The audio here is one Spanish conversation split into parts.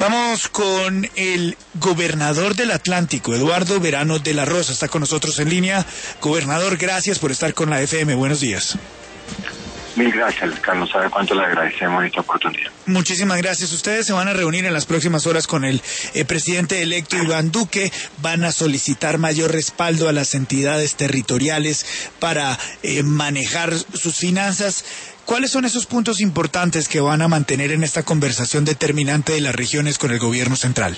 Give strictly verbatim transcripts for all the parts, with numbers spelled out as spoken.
Vamos con el gobernador del Atlántico, Eduardo Verano de la Rosa. Está con nosotros en línea. Gobernador, gracias por estar con la F M. Buenos días. Mil gracias, Carlos. ¿Sabe cuánto le agradecemos esta oportunidad? Muchísimas gracias. Ustedes se van a reunir en las próximas horas con el eh, presidente electo Iván Duque. Van a solicitar mayor respaldo a las entidades territoriales para eh, manejar sus finanzas. ¿Cuáles son esos puntos importantes que van a mantener en esta conversación determinante de las regiones con el gobierno central?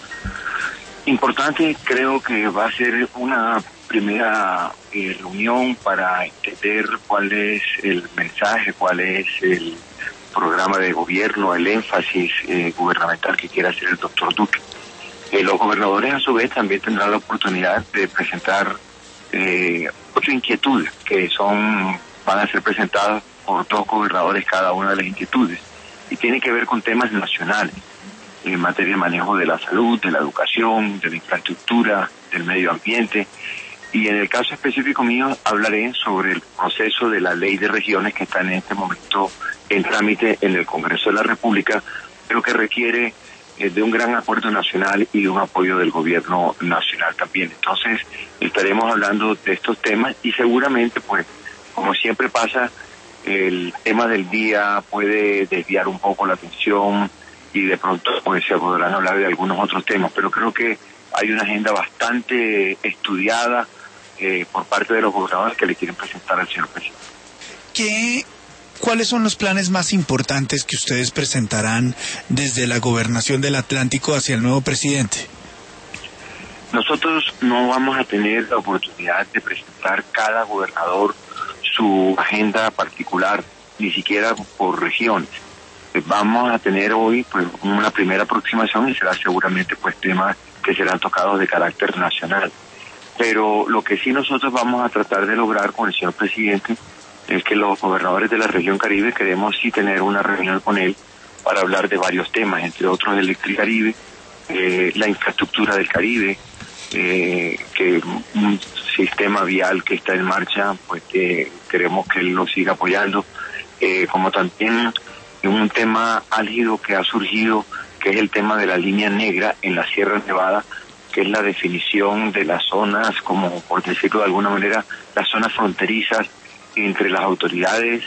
Importante, creo que va a ser una primera eh, reunión para entender cuál es el mensaje, cuál es el programa de gobierno, el énfasis eh, gubernamental que quiere hacer el doctor Duque. Eh, los gobernadores a su vez también tendrán la oportunidad de presentar eh, ocho inquietudes que son van a ser presentadas por dos gobernadores cada una de las inquietudes y tiene que ver con temas nacionales en materia de manejo de la salud, de la educación, de la infraestructura, del medio ambiente. Y en el caso específico mío hablaré sobre el proceso de la ley de regiones que está en este momento en trámite en el Congreso de la República, pero que requiere eh, de un gran acuerdo nacional y de un apoyo del gobierno nacional también. Entonces estaremos hablando de estos temas y seguramente, pues, como siempre pasa, el tema del día puede desviar un poco la atención y de pronto pues se podrán hablar de algunos otros temas, pero creo que hay una agenda bastante estudiada eh, por parte de los gobernadores que le quieren presentar al señor presidente. ¿Qué, ¿Cuáles son los planes más importantes que ustedes presentarán desde la gobernación del Atlántico hacia el nuevo presidente? Nosotros no vamos a tener la oportunidad de presentar cada gobernador su agenda particular, ni siquiera por regiones. Vamos a tener hoy pues una primera aproximación y será seguramente pues temas que serán tocados de carácter nacional. Pero lo que sí nosotros vamos a tratar de lograr con el señor presidente es que los gobernadores de la región Caribe queremos sí tener una reunión con él para hablar de varios temas, entre otros el Electricaribe, eh, la infraestructura del Caribe, eh, que un sistema vial que está en marcha, pues que queremos que él lo siga apoyando, eh, como también un tema álgido que ha surgido, que es el tema de la línea negra en la Sierra Nevada, que es la definición de las zonas, como por decirlo de alguna manera, las zonas fronterizas entre las autoridades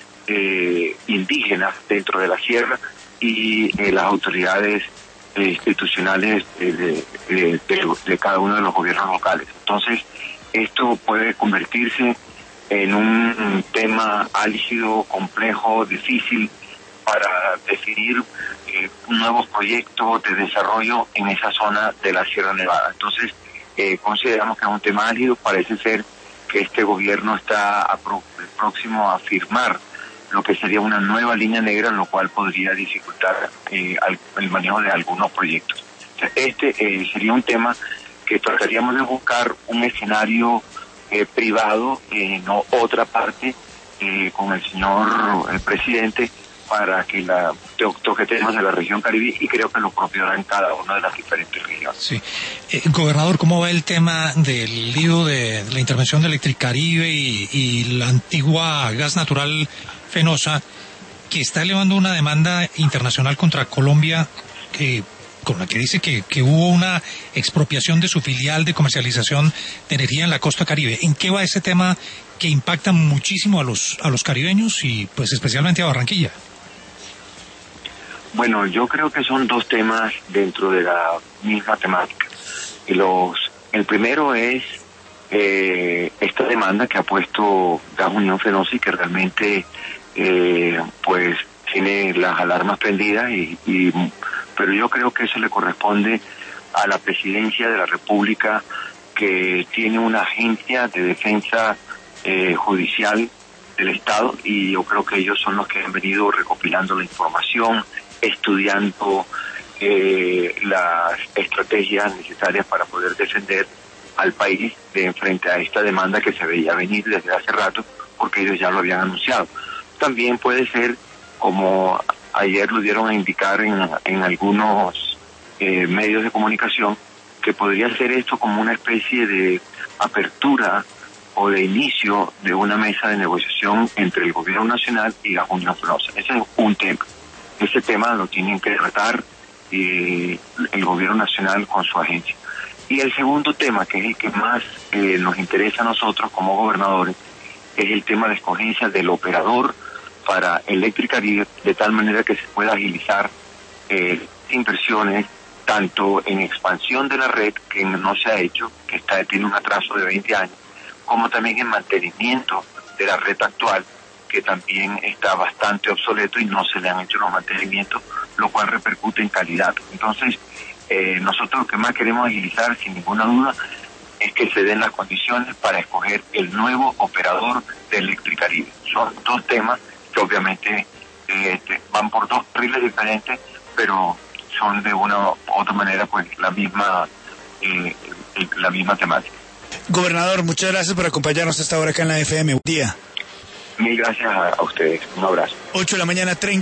eh, indígenas dentro de la sierra y eh, las autoridades eh, institucionales eh, de, de, de, de cada uno de los gobiernos locales. Entonces, esto puede convertirse en un tema álgido, complejo, difícil, para definir eh, nuevos proyectos de desarrollo en esa zona de la Sierra Nevada. Entonces, eh, consideramos que es un tema álgido. Parece ser que este gobierno está a pro, próximo a firmar lo que sería una nueva línea negra, lo cual podría dificultar eh, al, el manejo de algunos proyectos. Este eh, sería un tema que trataríamos de buscar un escenario eh, privado, eh, no otra parte, eh, con el señor el presidente, para que la toque temas de la región Caribe y creo que lo propio hará en cada una de las diferentes regiones. Sí. Eh, gobernador, ¿cómo va el tema del lío de, de la intervención de Electricaribe y, y la antigua gas natural Fenosa, que está elevando una demanda internacional contra Colombia, que con la que dice que, que hubo una expropiación de su filial de comercialización de energía en la costa Caribe? ¿En qué va ese tema que impacta muchísimo a los a los caribeños y pues especialmente a Barranquilla? Bueno, yo creo que son dos temas dentro de la misma temática. Y los, el primero es eh, esta demanda que ha puesto Gas Unión Fenosa y que realmente eh, pues tiene las alarmas prendidas, y, y pero yo creo que eso le corresponde a la Presidencia de la República, que tiene una agencia de defensa eh, judicial del Estado, y yo creo que ellos son los que han venido recopilando la información, estudiando eh, las estrategias necesarias para poder defender al país de frente a esta demanda que se veía venir desde hace rato, porque ellos ya lo habían anunciado. También puede ser, como ayer lo dieron a indicar en, en algunos eh, medios de comunicación, que podría ser esto como una especie de apertura o de inicio de una mesa de negociación entre el gobierno nacional y la Unión Fenosa. Ese es un tema. Ese tema lo tienen que tratar eh, el gobierno nacional con su agencia. Y el segundo tema, que es el que más eh, nos interesa a nosotros como gobernadores, es el tema de escogencia del operador para Electricaribe, de tal manera que se pueda agilizar eh, inversiones tanto en expansión de la red, que no se ha hecho, que está tiene un atraso de veinte años, como también en mantenimiento de la red actual, que también está bastante obsoleto y no se le han hecho los mantenimientos, lo cual repercute en calidad. Entonces, eh, nosotros lo que más queremos agilizar, sin ninguna duda, es que se den las condiciones para escoger el nuevo operador de Electricaribe. Son dos temas que obviamente eh, van por dos carriles diferentes, pero son de una u otra manera pues la misma eh, la misma temática. Gobernador, muchas gracias por acompañarnos hasta ahora acá en la F M. Buen día. Mil gracias a, a ustedes. Un abrazo. ocho de la mañana, treinta.